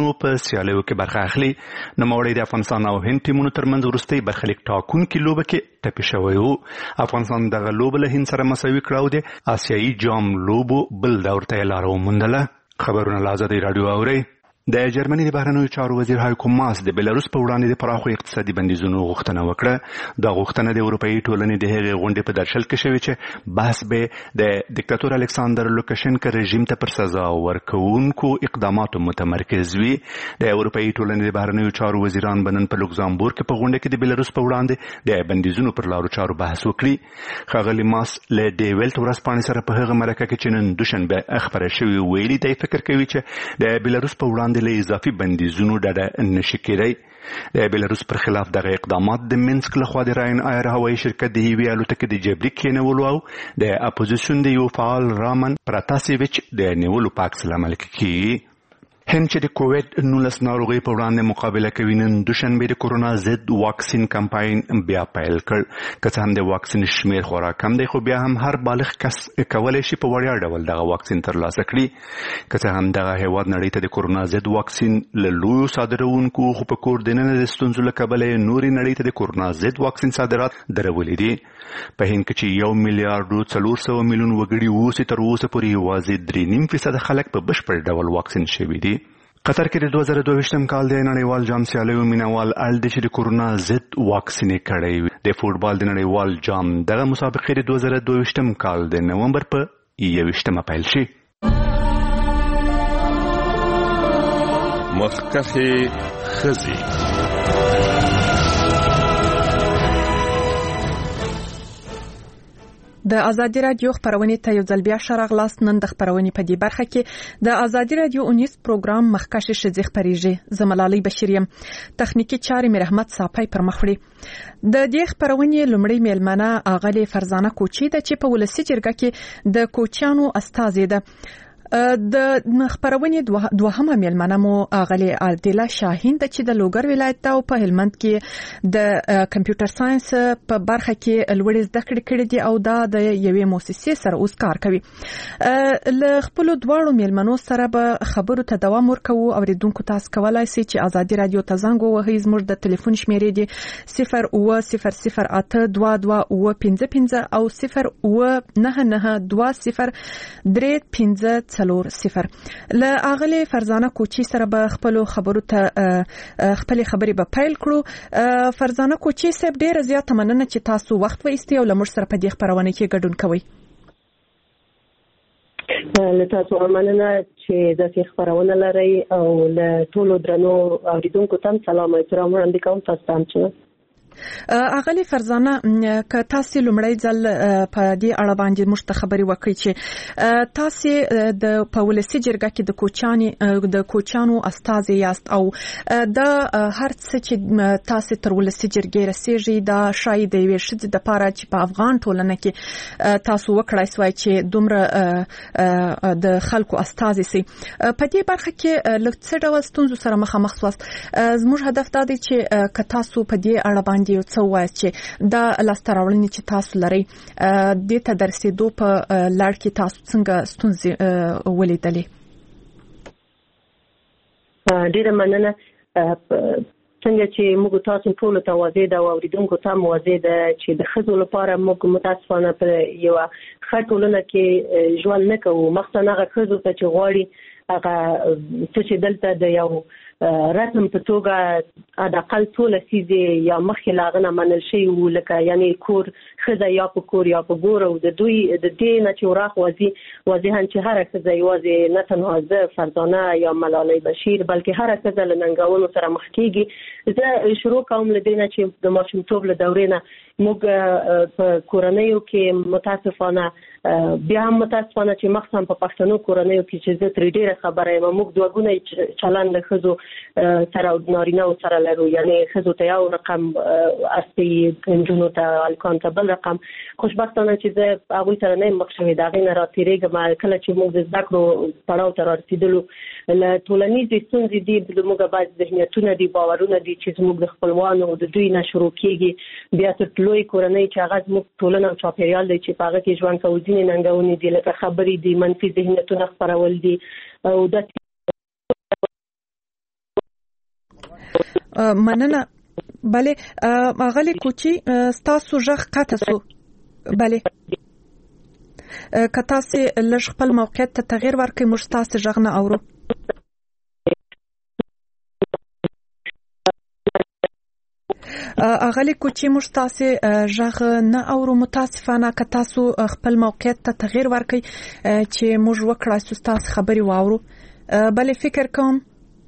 ټیمونو په سیالیو کې برخه اخلي. نوموړی د افغانستان او هند ټیمونو ترمنځ وروستۍ برخلیک ټاکونکې لوبه کې ټپي شوی و. افغانستان دغه لوبه له هند سره مساوي کړه او د آسیایي جام لوبو بل دور ته یې لاره وموندله. خبرونه له ازادۍ راډیو اورئ. د جرمني د بهرنیو چارو وزیر هایکو ماس د بلاروس په وړاندې د پراخو اقتصادي بندیزونو غوښتنه وکړه. دا غوښتنه د اروپایي ټولنې د هغې غونډې په درشل کې شوې چې بحث به د دیکتاتور الکساندر لوکاشنکا رژیم ته پر سزا ورکوونکو اقداماتو متمرکز وي. د اروپایي ټولنې د بهرنیو چارو وزیران به نن په لوکزامبورګ کې په غونډه کې د بلاروس په وړاندې د بندیزونو پر لارو چارو بحث وکړي. ښاغلي ماس له ډې ویلټ ورځپاڼې سره په هغه مرکه کې چې نن دوشنبه خپره شوې ویلي دی فکر کوي چې د بلاروس په وړاندې له اضافي بندیزونو ډډه نشي کېدی. د بلاروس پر خلاف دغه اقدامات د مینسک لخوا د راین ایر هوایي شرکت د یوې الوتکې د جبري کېنولو او د اپوزیسیون د یو فعال رامن پراتاسیویچ د نیولو په عکس العمل کې کیږي. هند چې د کووید 19 ناروغۍ په وړاندې مقابله کوي نن دوشنبه د کورونا ضد واکسین کمپاین بیا پیل کړ. که څه هم د واکسین شمیر خورا کم دی خو بیا هم هر بالغ کس کولی شي په وړیا ډول دغه واکسین ترلاسه کړي. که څه هم دغه هیواد نړۍ ته د کورونا ضد واکسین له لویو صادروونکو خو په کور دننه د ستونزو له کبله نورې نړۍ ته د کورونا ضد واکسین صادرات درولي دي. په هند کې چې 1 میلیارډ 400 میلیون وګړي اوسي تر اوسه پورې یوازې 3.5% خلک په بشپړ ډول واکسین شوي دي. قطر کې د 2022 کال د نړیوال جام سیالیو مینوال اړ دي چې د کورونا ضد واکسین کړی وي. د فوټبال د نړیوال جام دغه مسابقې د 2022 کال د نومبر په 21 پیل شي. مخکخي خزي د ازادي رادیو خبرونه ته یو ځل بیا شراغلاست. نن د خبرونه په دې برخه کې د ازادي رادیو اونیس پروګرام مخکشه شزي خبريږي. زملالي بشریم تخنیکی چاري مې رحمت صافي پر مخ وړي. د دې خبرونه لومړی میلمنه اغلی فرزانه کوچی د چې په ولسی جرګه کې د کوچیانو استازي ده. د خبرونه دوهمه میلمنه مو اغلی عادله شاهین د چې د لوګر ولایت او په هلمند کې د کمپیوټر ساينس په برخه کې لوړ زده کړې کړې دي او دا د یوې مؤسسې سره اوس کار کوي. له خپل دواړو میلمنو سره به خبرو ته دوام ورکوو. اوریدونکو تاسو کولای شئ چې ازادي رادیو ته زنګ ووهئ. زموږ د ټلیفون شمیرې دي 080082255 او 0992035 0 له اغلی فرزانه کوچی سره به خپل خبرو ته خپل خبرې به پیل کړو. فرزانه کوچی صاحب ډیره زیاته مننه چې تاسو وخت وایستئ او لمر سره په دې خبرونه کې ګډون کوئ. له تاسو مننه چې د خبرونه لري او له ټولو درنو اوریدونکو ته سلام او احترام وړاندې کوم. تاسو ته اغلی فرزانه که تاسو لومړی ځل په دې اړه باندې مشته خبري وکړي چې تاسو د پاولسي جرګه کې د کوچانو استازي یاست او د هر څه چې تاسو تر ولسي جرګې رسیږي دا شاید د ویشت د پاره چې په افغان ټولنه کې تاسو وکړای سوای چې دومره د خلکو استازي سي. په دې برخه کې لکه څه ستونزو سره مخامخ سواست. زموږ هدف دا دی چې که تاسو په دې اړه باندې یو څه وایي چې دا لاستراولنې چې تاسو لري د ته درسېدو په لړ کې تاسو څنګه ستونزې ولیدلې؟ ډیره مننه. څنګه چې موږ تاسو ټول ته واضح دا اوریدونکو ته واضح ده چې د خزو لپاره موږ متاسفانه پر یو خټولنه کې ژوند نه کوو. مخصوصا هغه خزو ته چې غواړي هغه چې دلته د یو رسم په توګه د اقل ټول سیزه یا مخکې لاغنه منل شي ولکه یعنی کور خزه یا په کور یا په ګور او د دوی د دې نه چې وراخ واضحاً چې هر خزه یوازې نه تنها زه فرزانه یا ملالۍ بشیر بلکې هر خزه له ننګونو سره مخ کیږي. زه شروع کوم له دې نه چې د ماشومتوب له دورې نه موږ په کورنیو کې متاسفانه بیا هم متاسفانه چې مخصوصا په پښتنو کورنیو کې چې زه تر ډیره خبره یم موږ دوه ګونه چلن له خزو سره نارینه سره لرو. یعنی خزو ته یو رقم اصلي انجونو ته الکان ته بل رقم. خوشبختانه چې زه هغوی سره نه مخ شوې د هغې نه راتېرېږم. کله چې موږ د زده کړو پړاو ته رارسېدلو له ټولنیزې ستونزې دي زموږ بعض ذهنیتونه دي باورونه دي چې زموږ د خپلوانو د دوی نه شروع کېږي بیا تر لوی کورنۍ چې هغه زموږ ټولنه او چاپېریال دی چې په هغه کې ژوند کوو. ځینې ننګونې دي لکه خبرې دي منفي ذهنیتونه خپرول دي او د مننه. بله اغلی کوچی ستاسو ژغ قطع سو. بله که تاسو لږ خپل موقعیت ته تغیر ورکړئ موږ تاسو ژغ نه اورو. اغلی کوچی موږ تاسو ژغ نه اورو متاسفانه. که تاسو خپل موقعیت ته تغیر ورکړئ چې موږ وکړای سو تاسو خبري واورو. بله فکر کوم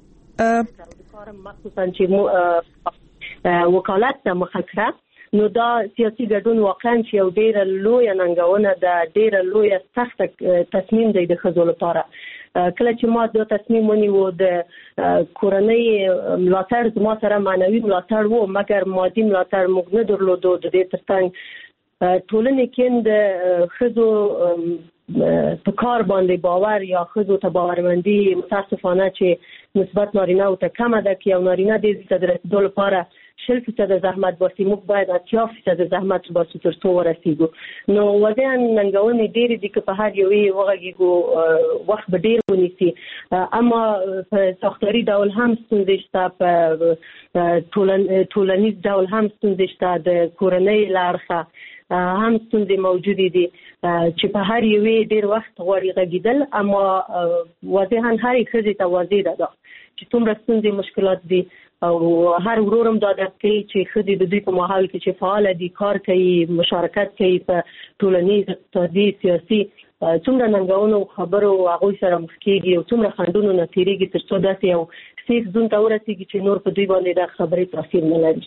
مخصوصا چې وکالت ته مخکره نو دا سیاسي ګډون واقعا چې یو ډېر لوی ننګونه ده، ډېر لوی سخت تصمیم دی د ښځو لپاره. کله چې ما دا تصمیم ونیو د کورنۍ ملاتړ زما سره معنوي ملاتړ وو، مګر مادي ملاتړ موږ نه درلودو. د دې ترڅنګ ټولنې کې د ښځو په کار باندې باور یا ښځو ته باورمندي متاسفانه چې نسبت نارینه او ته کمه ده. که یو نارینه دې ته د رسیدو لپاره 60% زحمت باسي، موږ باید 80% زحمت باسو تر څو ورسیږو. نو واقعا ننګونې ډېرې دي که په هر یوې وغږیږو وخت به ډېر ونیسي، اما په ساختاري ډول هم ستونزې شته، په ټولنیز ډول هم ستونزې شته، د کورنۍ له اړخه هم ستونزې موجودې دي چې په هر یوې ډېر وخت غواړي غږیدل. اما واضحا هرې ښځې ته واضح ده چې څومره ستونزې مشکلات دي او هر ورورم دا درک کوي چې ښځې د دوی په ماحول کې چې فعال دي، کار کوي، مشارکت کوي په ټولنیز، اقتصادي، سیاسي، څومره ننګونو خبرو هغوی سره مخ کېږي او څومره خنډونو نه تېرېږي تر څو داسې یو سیف زون ته ورسېږي چې نور په دوی باندې دا خبرې تاثیر نه لري.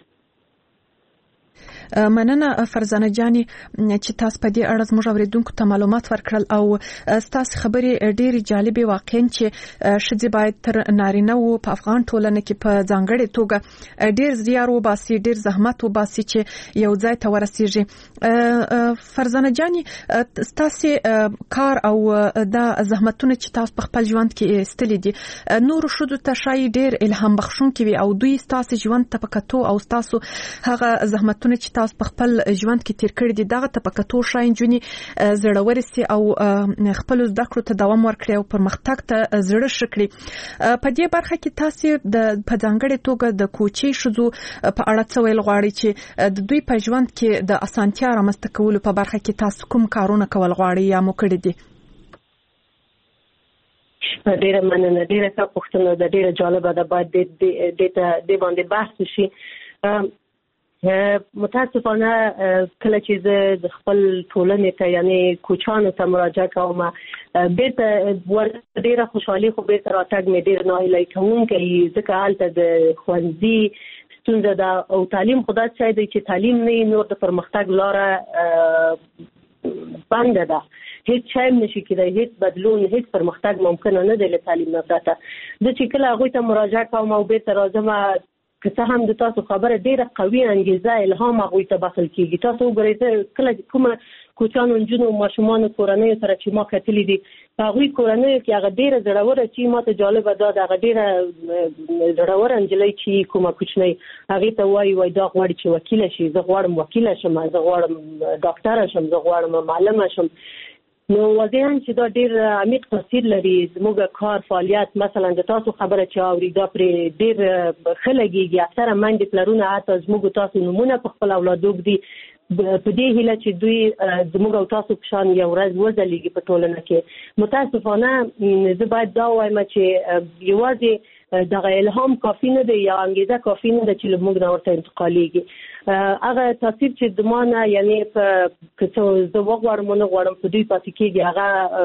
مننه فرزانه جاني چې تاسو په دې اړه زموږ اوریدونکو ته معلومات ورکړل او تاسو خبرې ډېری جالبې واقعاً چې ښځې باید تر نارینه وو په افغان ټولنه کې په ځانګړې توګه ډېر زیار وباسي، ډېر زحمت وباسي چې یو ځای ته ورسیږي. فرزانه جاني تاسو کار او د زحمتونه چې تاسو په خپل ژوند کې استلې دي نور شودو ته شای ډېر الهام بخښونکي وي او دوی تاسو ژوند ته پکاتو او تاسو هغه زحمتونه چې تاسو په خپل ژوند کې تیر کړی دي دغه ته پکاتو شای جونی زړور سي او خپل زده کړو ته دوام ورکړي او پرمختګ ته زړه شکړي. په دې برخه کې تاسو د په ځانګړې توګه د کوچي شذو په اړه څه ویل غواړي چې د دوی په ژوند کې د اسانتیا رامنځته کولو په برخه کې تاسو کوم کارونه کول غواړي یا مو کړی دي؟ ډېره مننه، ډېره ښه پوښتنه ده، ډېره جالبه ده، باید د باندې بحث شي. متاسفانه کله چې زه د خپل ټولنې ته یعنی کوچانو ته مراجعه کوم بیرته ډېره خوشحالي خو بیرته راتګ مې ډېر ناهیلي کوونکی ځکه هلته د ښوونځي ستونزه ده او تعلیم خدا څه دی چې تعلیم نه نور د پرمختګ لاره بنده ده، هیڅ شی نشي کېدای، هیڅ بدلون، هیڅ پرمختګ ممکن نه دی له تعلیم نه پرته. زه چې کله هغوی ته مراجعه کوم او بیرته راځم که څه هم د تاسو خبره ډېره قوي انګیزه الهام هغوی ته بخښل کېږي. تاسو وګورئ کله کومه کوچانو نجونو ماشومانو کورنیو سره چې ما کتلي دي په هغوی کورنیو کې هغه ډېره زړوره چې ما ته جالبه ده هغه ډېره زړوره نجلۍ چې کومه کوچنۍ هغې ته وایي دا غواړي چې وکیله شي، زه غواړم وکیله شم، زه غواړم ډاکټره شم، زه غواړم معلمه شم. نو واضحاً چې دا ډېر عمیق تاثیر لري زموږ کار فعالیت. مثلا د تاسو خبره چې اوري دا پرې ډېر ښه لګېږي. اکثره میندې پلرونه حتی زموږ تاسو نومونه په خپل اولادو ږدي په دې هیله چې دوی زموږ او تاسو په شان یو ورځ وځلیږي په ټولنه کې. متاسفانه زه باید دا وایم چې یوازې دغه الهام کافي نه دی یا انګیزه کافي نه ده چې له موږ نه ورته انتقالېږي. هغه تاثیر چې د ما نه یعنی په که څه زه وغواړم ونه غواړم په دوی پاتې کېږي هغه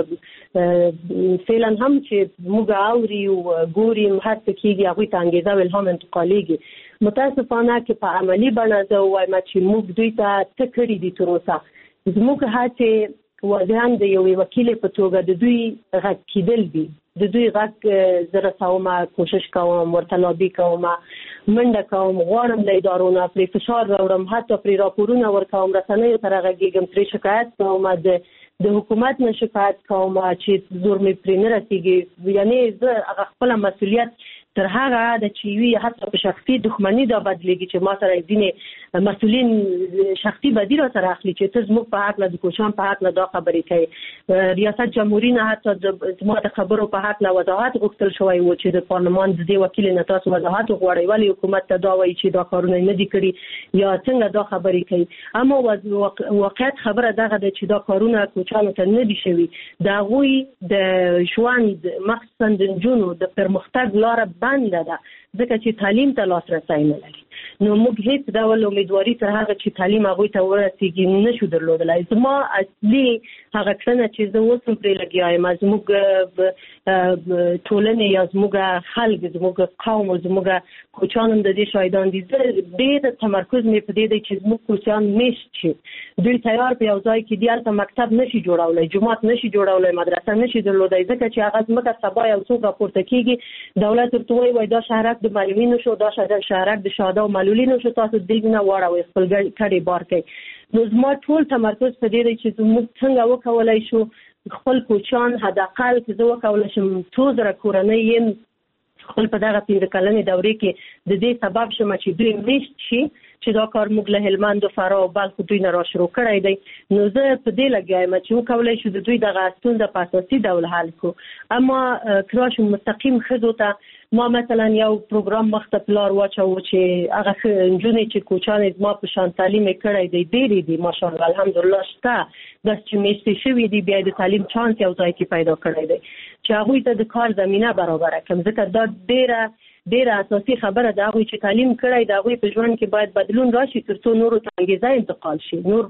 فعلا هم چې موږ اوري او ګوري هر څه کېږي هغوی ته انګیزه او الهام انتقالېږي. متاسفانه چې په عملي بڼه زه ووایم چې موږ دوی ته څه کړي دي تر اوسه. زموږ هڅې واضحاً د یوې وکیلې په توګه د دوی غږ کېدل دي، د دوی غږ زه رسوم، کوشش کوم، ورته لابي کوم، منډه کوم، غواړم له ادارو نه پرې فشار راوړم، حتی پرې راپورونه ورکوم، رسنیو سره غږېږم، پرې شکایت کوم، د حکومت نه شکایت کوم چې زور مې پرې نه رسېږي. یعنې زه هغه خپله مسؤلیت تر هغه د چې وي حتی په شخصي دښمني دا بدلېږي چې ما سره ځینې مسؤلین شخصي بدیل سره اخلي چې ته زموږ په حق له د کوچان په حق له دا خبرې کوي. ریاست جمهوریت نه حتی زموږ د خبرو په حق له وضاحت غوښتل شوی و چې د پارلمان د دې وکیل نه تاسو وضاحت وغواړئ ولې حکومت ته دا وایي چې دا کارونه نه دي کړي یا څنګه دا خبرې کوي. اما واقعیت خبره دغه ده چې دا کارونه کوچانو ته نه دي شوي. د هغوی د ژوند مخصوصا د نجونو د پرمختګ لاره بنده ده ځکه چې تعلیم ته لاسرسی نه لري. نو موږ هیڅ ډول امیدواري تر هغه چې تعلیم هغوی ته ورسیږي نشو درلودلی. زما اصلي هغه کړنه چې زه اوس هم پرې لګیا یم زموږ ټولنې یا زموږ خلک زموږ قوم او زموږ کوچان هم د دې شاهدان دي. زه ډېر تمرکز مې په دې دی چې زموږ کوچان میشت شي دوی تیار په یو ځای کې دی هلته مکتب نشي جوړولی جومات نشي جوړولی مدرسه نشي درلودی ځکه چې هغه ځمکه سبا یو څوک راپورته کېږي دولت ورته وایي دا شهرک د معلولینو شو دا شهرک د شهدا او معلولینو شو تاسو دلته نه واړوئ خپل کړي بار کوي. نو زما ټول تمرکز په دې دی چې موږ څنګه وکولای شو خپل کوچان حداقل چې زه وکولای شم 2000 کورنۍ یم خپل په دغه 15 کلنې دورې کې د دې سبب شم چې دوی میشت شي چې دا کار موږ له هلمند او فراه او بلخ دوی نه را شروع کړی دی. نو زه په دې لګیا یم چې وکولای شو د دوی دغه ستونزه په اساسي ډول حل کړو. اما کراش مستقیم ښځو ته ما مثلا یو پروګرام مخته پلار واچو چې هغه نجونې چې کوچانې زما په شان تعلیم کړی دی ډېرې دي ماشاءالله الحمدلله شته بس چې میشتې شوي دي بیا د تعلیم چانس یو ځای کې پیدا کړی دی چې هغوی ته د کار زمینه برابره کړم ځکه دا ډېره اساسي خبره ده هغوی چې تعلیم کړی د هغوی په ژوند کې باید بدلون راشي تر څو نورو ته انګېزه انتقال شي نور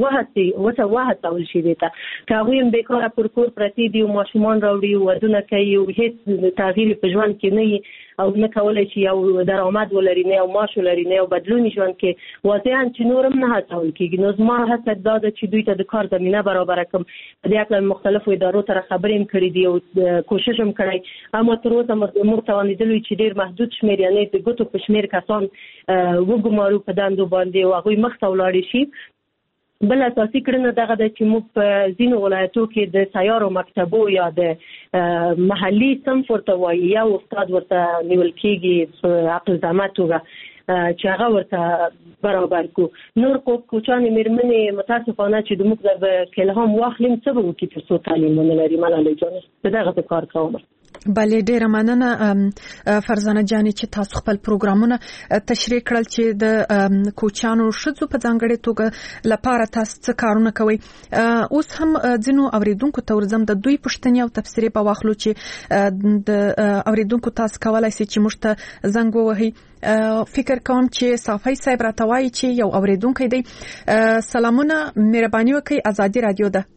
وهڅول شي دې ته که هغوی هم بېکاره پر کور پرتې دي او ماشومان راوړي ودونه کوي او هېڅ تغییر په ژوند کې نه وي او نه کولی شي یو درآمد ولري نه یو معاش ولري نه یو بدلون ژوند کې واضحا چې نور هم نه هڅول کېږي. نو زما هڅه دا ده چې دوی ته د کار زمینه برابره کړم. په دې هکله مختلفو ادارو سره خبرې هم کړې دي او کوشش هم کړی اما تر اوسه موږ توانېدلو چې ډېر محدود شمېر یعنې د ګوتو په شمېر کسان وګمارو په دندو باندې او هغوی مخته ولاړې شي. بل اساسي کړنه دغه ده چې موږ په ځینو ولایتو کې د سیارو مکتبو یا د محلي صنف ورته وایي یا استاد ورته نیول کېږي په عقل زحمه توګه چې هغه ورته برابر کو. نور کوچانې مېرمنې متاسفانه چې د موږ د الهام واخلیم څه به وکړي تر څو تعلیم ونه لري. ملالۍ جانې په دغه کار کوم. بله ډیره مننه فرزانه جانې چې تاسو خپل پروګرامونه تشریح کړل چې د کوچانو ښځو په ځانګړې توګه لپاره تاسو څه کارونه کوئ. اوس هم ځینو اوریدونکو ته ورځم د دوی پوښتنې او تفسیرې په واخلو چې د اوریدونکو تاسو کولای شئ چې موږ ته زنګ ووهئ. فکر کوم چې صافی صاحب راته وایي چې یو اوریدونکی دی. سلامونه مهرباني وکړئ ازادي رادیو ده.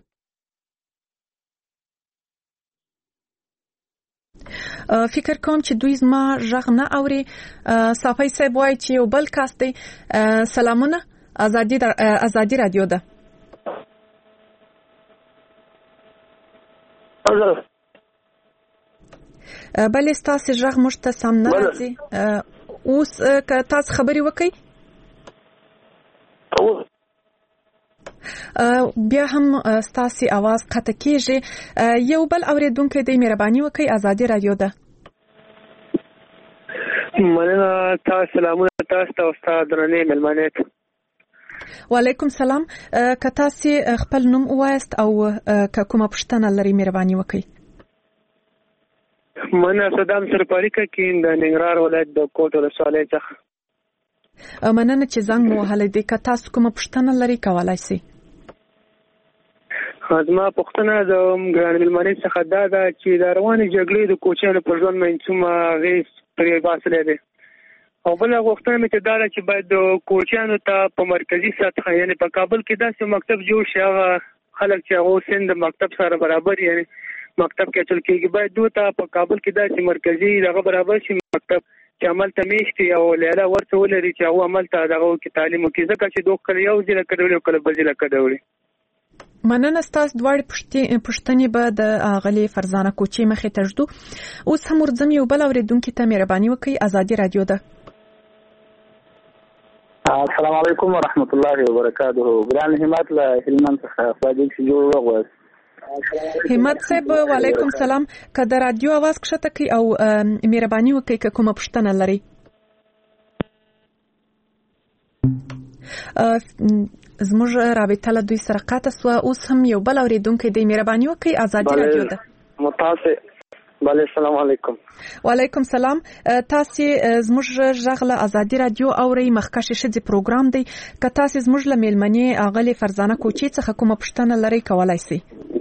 فکر کوم چې دوی زما غږ نه اوري. صافی صاحب وایي چې یو بل کس دی. سلامونه ازادي رادیو ده. بلې ستاسو غږ موږ ته سم نه راځي. اوس که تاسو خبرې وکړئ بیا هم ستاسو आवाज قطع کیږي. یو بل اوریدونکو دی مهرباني وکړئ ازادي رادیو ده. مننه تاسو سلامونه تاسو ته استاد درنې ملمنه. وعلیکم سلام. که تاسو خپل نوم وایست او که کومه پوښتنه لرئ مهرباني وکړئ. مننه صدام سرپاری کې د ننګرهار ولایت د کوټ ولسوالۍ څخه. مننه چې زنګ مو وهلی دی. که تاسو کومه پوښتنه لرئ کولای شئ. زما پوښتنه د ګران ملمنې څخه دا ده چې د روانې جګړې د کوچیانو پر ژوند باندې څومره اغېز پرې باسلی دی او بله غوښتنه مې چې دا ده چې باید د کوچیانو ته په مرکزي سطحه یعنې په کابل کې داسې مکتب جوړ شي هغه خلک چې هغه سن د مکتب سره برابر یعنې مکتب کې اچول کېږي باید دوی ته په کابل کې داسې مرکزي دغه برابر شي مکتب چې عمل ته میشتي او لیاله ورته ولري چې هغه عمل ته دغه کې تعلیم وکړي ځکه چې دوی کله یو ځای کډوړي او کله بل ځای کډوړي. مننه ستاسو دواړې پوښتنې به د اغلې فرزانه کوچي مخې ته ږدو. اوس هم ورځم یو بل اوریدونکي ته مهرباني وکړئ ازادي رادیو ده. السلام علیکم ورحمت الله وبرکاته. ګران همت له هلمند څخه فاضل شي جوړ وغوښت. همت صاحب وعلیکم سلام. که د رادیو आवाज کښته کړئ او مهرباني وکړئ که کومه پوښتنه لرئ. زموږ رابطه له دوی سره قطع سوه. اوس هم یو بل اورېدونکی دی. مهرباني وکړئ، ازادي راډیو ده. متاسف. بله، السلام علیکم. وعلیکم سلام. تاسو زموږ غږ له ازادي راډیو اورئ. مخکښې ښځې پروګرام دی. که تاسو زموږ له میلمنې اغلې فرزانه کوچي څخه کومه پوښتنه لرئ کولای شئ.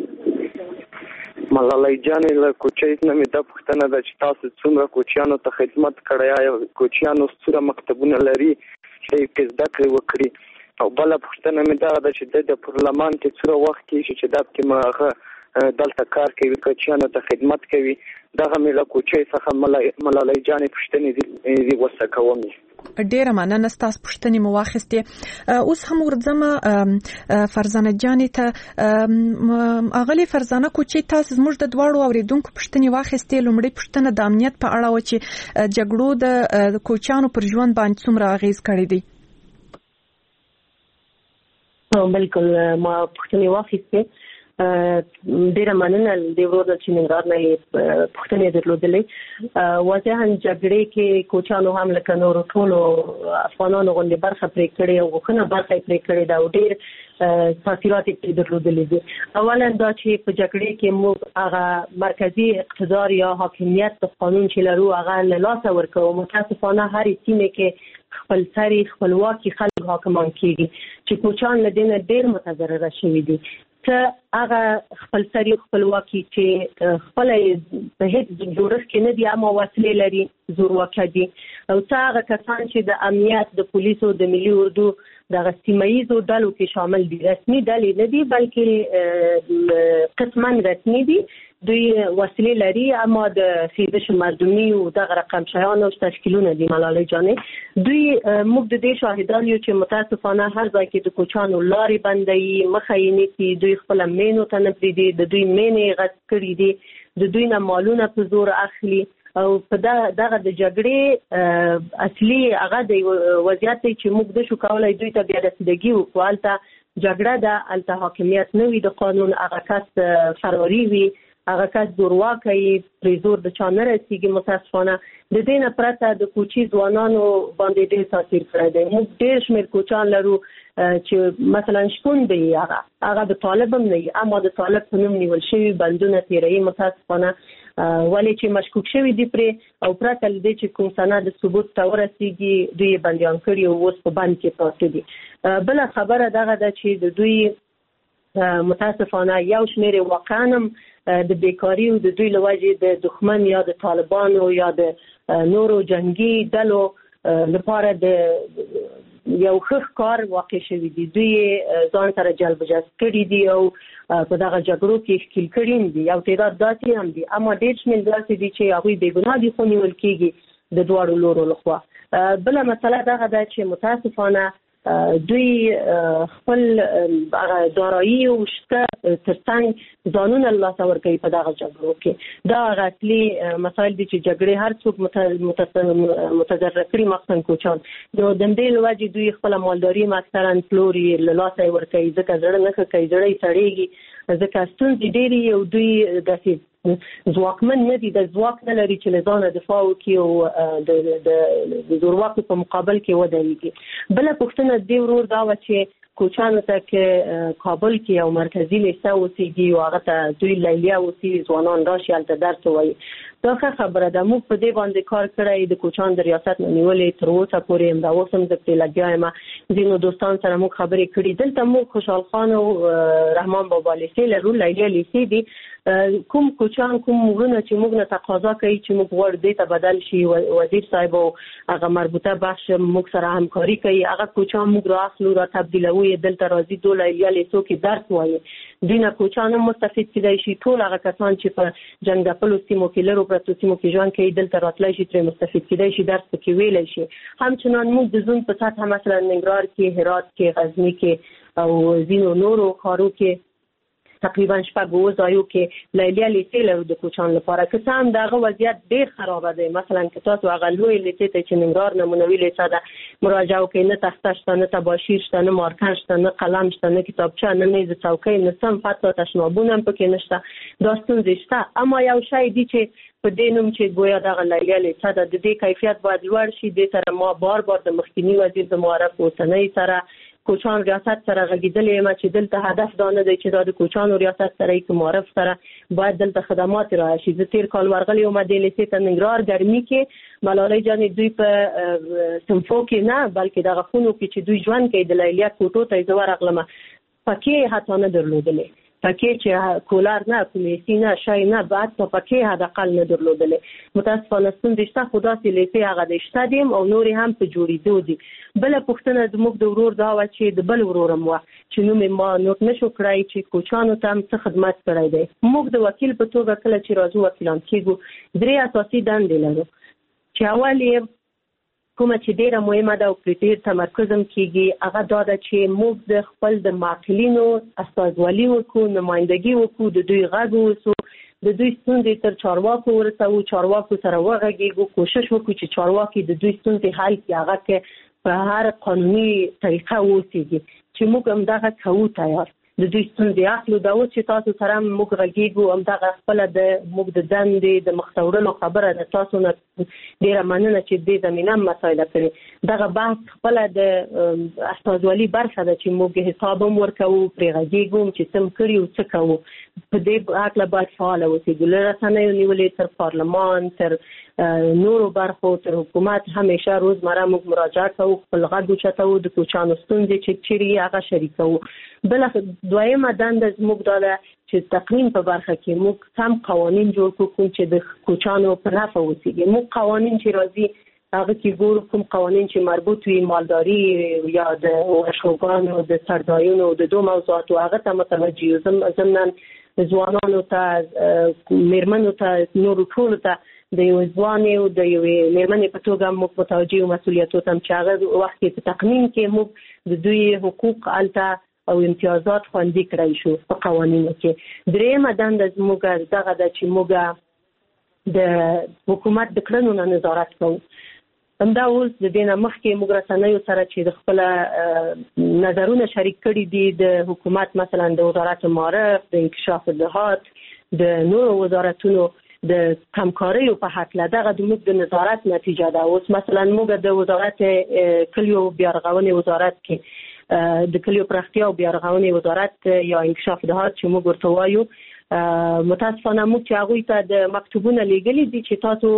ملالۍ جانې له کوچۍ نه مې دا پوښتنه ده چې تاسو څومره کوچیانو ته خدمت کړی، کوچیانو څومره مکتبونه لري چې زده کړې وکړي، او بله پوښتنه مې دا ده چې د پارلمان کې څومره وخت کېږي چې دا کې هغه دلته کار کوي، کوچیانو ته خدمت کوي. دغه مې له کوچۍ څخه ملالۍ جانې پوښتنې دي وسه کوم. ډیره مننه، ستاسو پوښتنې مو واخیستې. اوس هم ورځم فرزانه جانې ته. اغلې فرزانه کوچۍ، تاسو زموږ د دواړو اوریدونکو پوښتنې واخیستې. لومړی پوښتنه د امنیت په اړه و چې جګړو د کوچیانو پر ژوند باندې څومره اغیز کړی دی. بالکل، ما پوښتنې واخیستې. ډیره مننه د ورور چې ننګرهار نه پوښتنې درلودلې. واضحاً جګړې کې کوچیانو هم لکه نورو ټولو افغانانو غوندې برخه پرې کړې او غوښنه برخه پرې کړې ده او ډېر تاثیرات یې درلودلې دي. اولا دا چې په جګړې کې موږ هغه مرکزي اقتدار یا حاکمیت د قانون چې لرو هغه له لاسه ورکوو. متاسفانه هرې سیمې کې خپل سری خپلواکي خلک حاکمان کېږي چې کوچیان له دې نه ډېر متضرره شوي دي. ته هغه خپل سری خپلواکي چې خپل په هیڅ جوړښت کې نه دي اما وسلې لري، زورواکه دي، او ته هغه کسان چې د امنیت، د پولیسو، د ملي اردو دغه سیمایي ډلو کې شامل دي. رسمي ډلې نه دي بلکې قسماً رسمي دي. دوی وسلې لري اما د خیزش مردمي او دغه رقم شیان او تشکیلونه دي. ملالۍ جانې، دوی موږ د دې شاهدان یو چې متاسفانه هر ځای کې د کوچیانو لارې بندوي، مخه یې نیسي، دوی خپل مینو ته نه پرېږدي، د دوی مینې غصب کړي دي، د دوی نه مالونه په زور اخلي. او په دغه د جګړې اصلي هغه د وضعیت چې موږ د شو کولای دوی ته بیا رسیدګي وکړو. هلته جګړه ده، هلته حاکمیت نه وي د قانون، هغه کس فراري وي، هغه کس زورواکه یې، پرې زور د چا نه رسېږي. متاسفانه د دې نه پرته د کوچي ځوانانو باندې ډېر تاثیر کړی دی. موږ ډېر شمېر کوچیان لرو چې مثلا شپون دی، هغه د طالب هم نه وي اما د طالب په نوم نیول شوي بندونه تېروي. متاسفانه ولې چې مشکوک شوي دي پرې او پرته له دې چې کوم سند ثبوت ته ورسېږي دوی یې بندیان کړي او اوس په بند کې پراته دي. بله خبره دغه ده چې د دوی متاسفانه یو شمېر واقعاً هم د بیکاري او د دوی له وجې د دښمن یا د طالبانو یا د نورو جنگي ډلو لپاره د یو ښه کار واقع شوي دي. دوی ځان سره جلب جذب کړي دي او په دغه جګړو کې ښکیل کړي دي. یو تعداد داسې هم دي اما ډېر شمېر داسې دي چې هغوی بې ګناه دي خو نیول کېږي د دواړو لورو لخوا. بله مسله دغه ده چې متاسفانه دوی خپل دارایی او شته ترڅنګ ځانونه له لاسه ورکوي په دغه جګړو کې. دا هغه اصلي مسایل دي چې جګړې هر څوک متضرر کړي، مخصوصا کوچیان. نو د همدې له وجې دوی خپله مالداري اکثرا پلور یې له لاسه ورکوي، ځکه زړه نه ښه کوي، زړه یې سړېږي، ځکه ستونزې ډېرې او دوی داسې ځواکمن نه دي، د ځواک نه لري چې له ځانه دفاع وکړي او د زورواکو په مقابل کې ودرېږي. بله پوښتنه دې ورور دا وه چې کوچیانو ته که کابل کې یو مرکزي لیسه اوسېږي او هغه ته دوی لیلیه اوسي، ځوانان راشي هلته درس ووایي. دا ښه خبره ده. موږ په دې باندې کار کړی، د کوچیان د ریاست نه نیولې تر اوسه پورې همدا اوس هم زه پرې لګیا یم. ځینو دوستان سره موږ خبرې کړي. دلته موږ خوشحال خان او رحمان بابا لیسې لرو، لیلیه لیسې دي. کوم کوچیان کوم ورونه چې موږ نه تقاضا کوي چې موږ غواړو دې ته بدل شي، وزیر صاحب او هغه مربوطه بخش موږ سره همکاري کوي، هغه کوچیان موږ را اخلو، را تبدیلوو، دلته راځي، دوی لیلیه لیسو کې درس وایي. دوی نه کوچیان هم مستفید کېدای شي. ټول هغه کسان چې په جنګ ځپلو سیمو کې لرو پرتو سیمو کې ژوند کوي دلته راتلی شي، ترې مستفید کېدای شي، درس پکې ویلی شي. همچنان موږ د زون په سطحه مثلا ننګرهار کې، هرات کې، غزني کې او ځینو نورو ښارو کې تقریبا 6 ځایو کې لیلیه لیسې لرو د کوچیانو لپاره. که څه هم د هغه وضعیت ډېر خرابه دی. مثلا که تاسو هغه لویې لیسې ته چې ننګرهار نمونوي لیسه ده مراجعه وکړئ، نه تخته شته، نه تباشیر شته، نه مارکر شته، نه قلم شته، نه کتابچه، نه میز څوکۍ، نه سم، حتی تشنابونه هم پکې نشته. دا ستونزې شته. اما یو شی دی چې په دې نوم چې ګویا دغه لیلیه لیسه ده، د دې کیفیت باید لوړ شي. دې سره ما بار بار د مخکینی وزیر د معرف اوسنۍ سره کوچان ریاست سره غږیدلې ما چې دلته هدف دا نه دی چې دا د کوچانو ریاست سره کې معرف سره باید دلته خدمات راشي. زه تیر کال ورغلی وم د لیسې ته ننګرهار ګرمي کې ملالۍ جانې دوی په سمفو کې نه بلکې دغه خونو کې چې دوی ژوند کوي د لیلیه کوټو ته زه ورغلم پکې حتی نه درلودلې پکې چې کولار نه کومې نه شای نه بعد په پکې هدا قل نه درلودلې متاسفانه ستونزې شته خو داسې لیسې هغه د شته دي او نور هم په جوړېدو دي. بل پوښتنه زموږ د ورور دا و چې د بل ورورم و چې نو ما نوٹ نشو کړای چې کوچانو ته هم څه خدمت کړای دی. موږ د وکیل په توګه کله چې راځو وکیلان کېږو 3 اساسي دندې لرو چې اول یې کومه چې ډیره مهمه ده او په ډیر تمرکز هم کیږي هغه دا ده چې موږ د خپل د معقولینو استازولي وکړو نمائندګي وکړو د دوی غږ وسو د دوی ستونزې تر چارواکو ورسوو چارواکو سره وغږیږو کوشش وکړو چې چارواکي د دوی ستونزې حل کړي هغه کې په هر قانوني طریقه وسیږي چې موږ هم دغه کوو تیار د دوی ستونزې اخلو دا و چې تاسو سره موږ غږیږو هم دغه خپل د موږ د دندې د مختورلو خبره د تاسو نه ډیره مننه چې دې زمينه مسایل کړي دغه بحث خپل د استازولي برخه ده چې موږ حساب هم ورکوو پرې غږیږو چې څه کړی او څه کوو په دې اړه باید فعال اوسئ د رسنیو نیولې تر پارلمان تر نورو برخو تر حکومت همیشه روزمره موږ مراجعه کوو خپل غږ اوچتوو د کوچانو ستونزې چې چیرې هغه شریکوو. بل دویمه دنده زموږ دا ده چې تقنین په برخه کې موږ هم قوانین جوړ کړو چې د کوچانو په نفع وسیږي. موږ قوانین چې راځي هغه کې ګورو کوم قوانین چې مربوط وي مالداري یا د ورشوګانو د سردایونو د دوه موضوعاتو هغه ته متوجه یو ضمن ځوانانو ته میرمنو ته نورو ټولو ته د یو ځوان او د یو میرمنې په توګه موږ متوجه مسؤلیتونو ته چې هغه وخت په تقنین کې موږ د دوی حقوق الته او امتیازات خوندي کړی شو په قوانینو کې. درېمه دنده زموږ دغه د چې موږ د حکومت د کړنو نظارت کوو. همدا اوس د دینه مخکې موږ رسنیو سره چې د خپل نظرونه شریک کړي دي د حکومت مثلا د وزارت معارف د انکشاف الدهات د نورو وزارتونو د همکاریو په حق لدغه د موږ د نظارت نتیجه ده. اوس مثلا موږ د وزارت کلیو بیارغونې وزارت کې د کلیو پراختیا او بیارغونې وزارت یا انکشاف الدهات چې موږ ورته وایو متاسفانه موږ چې هغوی ته د مکتوبونه لیږلي دي چې تاسو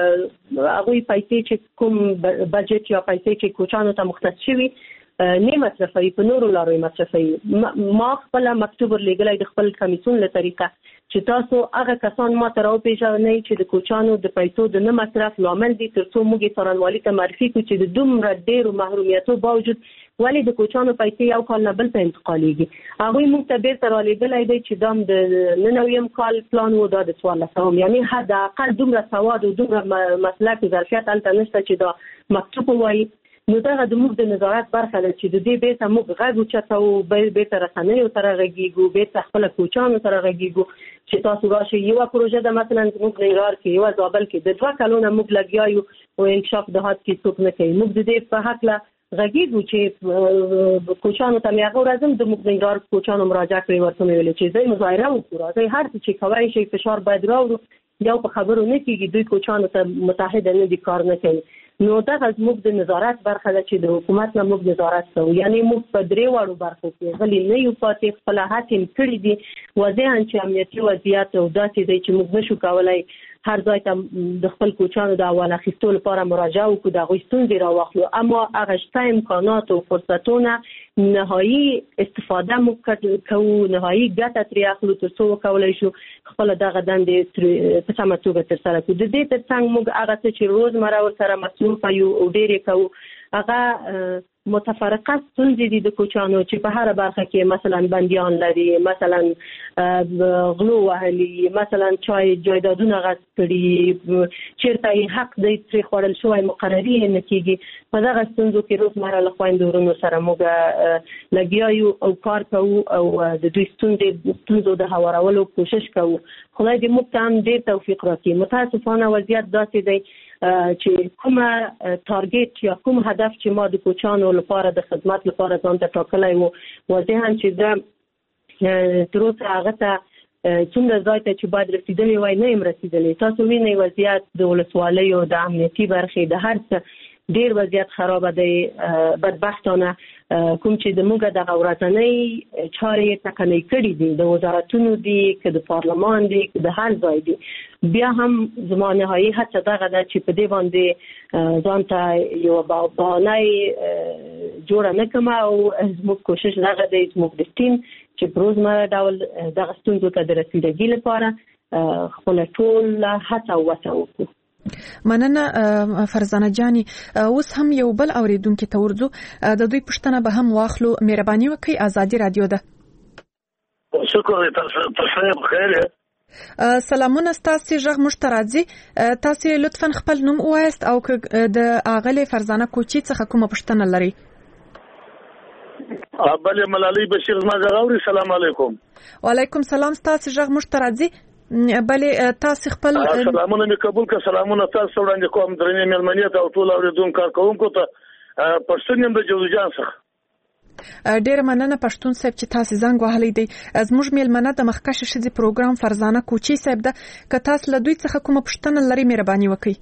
هغوی پیسې چې کوم بجټ یا پیسې چې کوچانو ته مختص شوي نه مصرفوي په نورو لارو مصرفوي. ما خپل مکتوب ورلیږلی د خپل کمیسیون له طریقه چې تاسو هغه کسان ما ته راوپېژنئ چې د کوچانو د پیسو د نه مصرف لامل دي تر څو موږ یې څارنوالي ته معرفي کړو چې د دومره ډېرو محرومیتو باوجود ولې د کوچانو پیسې یو کال نه بل ته انتقالېږي. هغوی موږ ته بیرته رالیږلی دی چې دا د 99 کال پلان و دا د 1400 یعنې حداقل دومره سواد او دومره مسلک او ظرفیت هلته نشته چې دا مکتوب ووایي. نو دغه د موږ د نظارت برخه ده چې د دې بیرته موږ غږ اوچتوو بیرته رسنیو سره غږیږو بیرته خپل کوچانو سره غږیږو چې تاسو راشئ. یوه پروژه ده مثلا زموږ ننګرهار کې یوه زابل کې د 2 کلونه موږ لګیا یو او انکشاف دهات کې څوک نه کوي. موږ د دې په حق غږیږو چې کوچانو ته مې هغه ورځم د موږ ننګرهار کوچانو مراجعه کړې ورته مې ویلې چې زه مظاهره وکړو راځئ هر څه چې کولی شئ فشار باید راوړو یو په خبرو نه کېږي دوی کوچانو ته متحده نه دي کار نه کوي. نو دغه زموږ د نظارت برخه ده چې د حکومت نه موږ نظارت کوو یعنې موږ په 3 وړو برخو کې غلي نه یو پاتې خپل هڅې کړې دي واضحا چې امنیتي وضعیت او داسې دی چې موږ نشو کولای هر ځای ته د خپل کوچانو د اول اخیستو لپاره مراجعه وکړو د هغوی ستونزې راواخلو اما هغه شته امکانات او فرصتونه نهایي استفاده موږ کوو نهایي ګټه ترې اخلو تر څو وکولی شو خپل دغه دندې په سمه توګه ترسره کړو. د دې ترڅنګ موږ هغه څه چې روزمره ورسره مصروفه یو او ډېر یې کوو هغه متفرقه ستونزې دي د کوچانو چې په هر برخه کې مثلا بندیان لري مثلا غلو وهلي مثلا جایدادونه غصب کړي چیرته یې حق دی ترې خوړل شوی مقرري نه کېږي. په دغه ستونزو کې روزمره له خویندو ورونو سره موږ لګیا یو او کار کوو او د دوی ستونزو د هوارولو کوشش کوو. خدای دې موږ ته هم ډېر توفیق راکړي. متاسفانه وضعیت داسې دی چې کومه تارګت یا کوم هدف چې ما د کوچانو لپاره د خدمت لپاره ځان ته ټاکلی و واضحا چې زه تر اوسه هغه ته څومره ځای ته چې باید رسېدلی وای نه یم رسېدلی. تاسو وینئ وضعیت د ولسوالیو د امنیتي برخې د هر څه ډیر وضعیت خراب دی. بدبختانه کوم چې د موږ د ورځنۍ چارې ټکنۍ کړې دي د وزارتونو دي که د پارلمان دي که د هر ځای دي بیا هم زما نهایي هڅه دغه ده چې په دې باندې ځان ته یو بهانه جوړه نه کړم او زموږ کوشش دغه دی زموږ د ټیم چې په روزمره ډول دغه ستونزو ته د رسیدګۍ لپاره خپله ټوله هڅه وکړو. مننه فرزانه جاني. اوس هم یو بل اوریدونکو ته ورځو د دوی پوښتنه به هم واخلو. مهرباني وکړئ ازادي رادیو ده. شکر تاسو بخیر. سلامونه ستاسو ژغ مشترکځي. تاسو لطفا خپل نوم وایست او د اغله فرزانه کوچی څخه کومه پوښتنه لري؟ بله ملالۍ بشیر زما غاوري. سلام علیکم. وعلیکم سلام. تاسو ژغ مشترکځي. بله تاسو خپل سلامونه می قبول کړه. سلامونه تاسو وړاندې کوم درنې ملمنیت او ټول اوریدونکو کارکونکو ته. پښتون یم د جوزجان څخه. ډیر مننه پښتون صاحب چې تاسو زنګ وهلی دی. زموږ میلمنه د مخکښ شذي پروګرام فرزانه کوچی صاحب ده. که تاسو له دوی څخه کومه پوښتنه لري مهرباني وکړئ.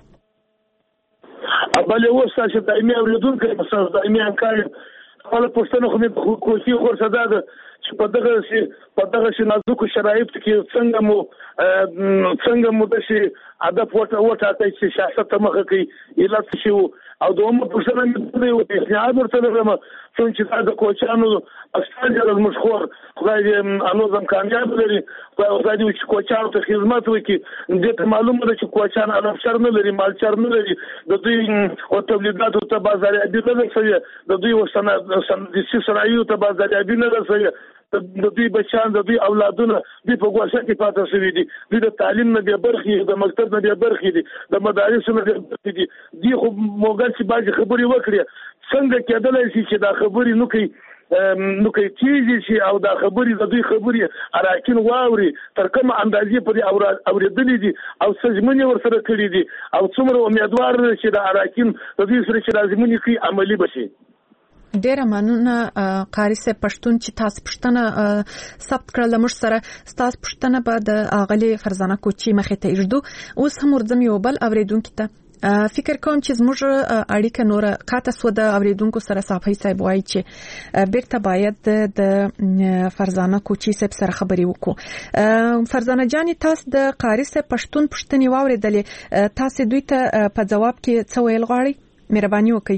بله اوس تاسو دایمي اوریدونکو تاسو دایمي همکار خپل پښتنو خو مې کوچی خورسه ده چې په دغه نازکو شرایطو کې څنګه مو د شي هدف وټاکي چې سیاست ته مخه کوي علت شي او دومره پښتنه مې یو احتیاط ورته لرم چې د کوچانو استاد مشخور خدای دې انوزم کامیاب لري او خدای دې چې کوچانو ته خدمت وکړي. دې ته معلومه ده چې کوچان علفشر نه لري مالچر نه لري د دوی او تولیداتو ته بازاریابي نه لري د دوی صنعتي صنایعو ته بازاریابي نه لري د دوی بچان د دوی اولادونه دوی په ګوښه کې پاتې شوي دي. دوی د تعلیم نه بیا برخې د مکتب نه بیا برخې دي د مدارسو نه بیا برخې دي. دوی خو موږ چې باندې خبرې وکړي څنګه کېدلی شي چې دا خبرې نو کوي تیزی شي او دا خبرې د دوی خبرې اراکین واوري تر کومه اندازې پورې اورېدلې دي او سجمنې ورسره کړي دي او څومره امیدوار چې د اراکین د دوی سره چې لازمي کوي عملی بشي. ډیره مننه قاری صاحب پښتون چې تاسو پښتنه ثبت کړل. موږ سره تاسو پښتنه به د اغلی فرزانه کوچی مخې ته ایږدو. اوس هم ورځم یو بل اوریدونکو ته. فکر کوم چې زموږ اړیکه نور قاطع سو د اوریدونکو سره صافي صاحب وایي چې بیرته باید د فرزانه کوچی صاحب سره خبرې وکړو. فرزانه جاني تاسو د قاری صاحب پښتون پښتني واوریدلې. تاسو دوی ته په جواب کې څه ویل غواړئ؟ مهرباني وکړئ.